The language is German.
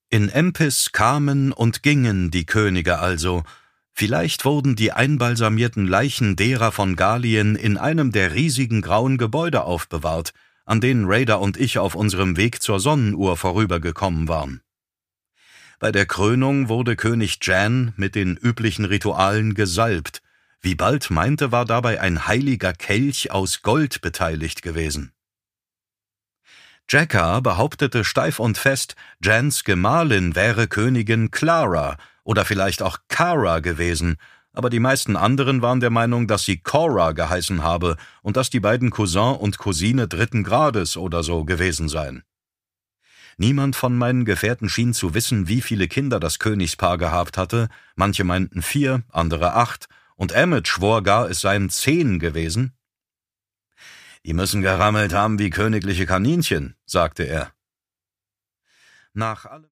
In Empis kamen und gingen die Könige also. Vielleicht wurden die einbalsamierten Leichen derer von Gallien in einem der riesigen grauen Gebäude aufbewahrt, an denen Raider und ich auf unserem Weg zur Sonnenuhr vorübergekommen waren. Bei der Krönung wurde König Jan mit den üblichen Ritualen gesalbt. Wie bald meinte, war dabei ein heiliger Kelch aus Gold beteiligt gewesen. Jacka behauptete steif und fest, Jans Gemahlin wäre Königin Clara oder vielleicht auch Cara gewesen, aber die meisten anderen waren der Meinung, dass sie Cora geheißen habe und dass die beiden Cousin und Cousine 3. Grades oder so gewesen seien. Niemand von meinen Gefährten schien zu wissen, wie viele Kinder das Königspaar gehabt hatte, manche meinten 4, andere 8, und Emmet schwor gar, es seien 10 gewesen. »Die müssen gerammelt haben wie königliche Kaninchen«, sagte er. Nach allem